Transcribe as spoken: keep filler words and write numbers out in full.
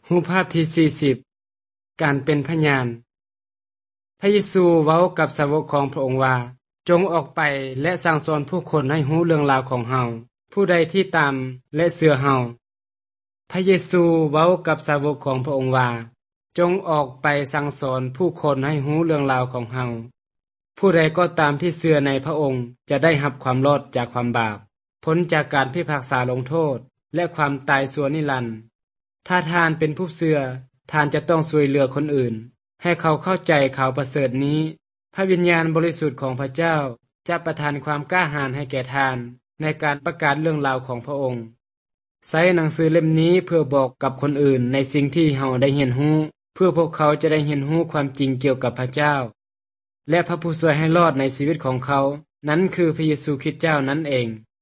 รูปภาพที่สี่สิบการเป็นพยานพระเยซูเว้ากับสาวกของพระองค์ว่าจงออกไปและสั่งสอนผู้คนให้รู้เรื่องราวของเฮาผู้ใดที่ตามและเชื่อเฮาพระเยซูเว้ากับสาวกของพระองค์ว่าจงออกไปสั่งสอนผู้คนให้รู้เรื่องราวของเฮาผู้ใดก็ตามที่เชื่อในพระองค์จะได้รับความรอดจากความบาปพ้นจากการพิพากษาลงโทษและความตายชั่วนิรันดร์ถ้าทานเป็นผู้เชื่อทานจะต้องช่วยเหลือคนอื่นให้เขาเข้าใจข่าวประเสริฐนี้พระวิญญาณบริสุทธิ์ของพระเจ้าจะประทานความกล้าหาญให้แก่ทานในการประกาศเรื่องราวของพระองค์ใช้หนังสือเล่มนี้เพื่อบอกกับคนอื่นในสิ่งที่เฮาได้เรียนรู้เพื่อพวกเขาจะได้เรียนรู้ความจริงเกี่ยวกับพระเจ้าและพระผู้ช่วยให้รอดในชีวิตของเขานั้นคือพระเยซูคริสต์เจ้านั่นเอง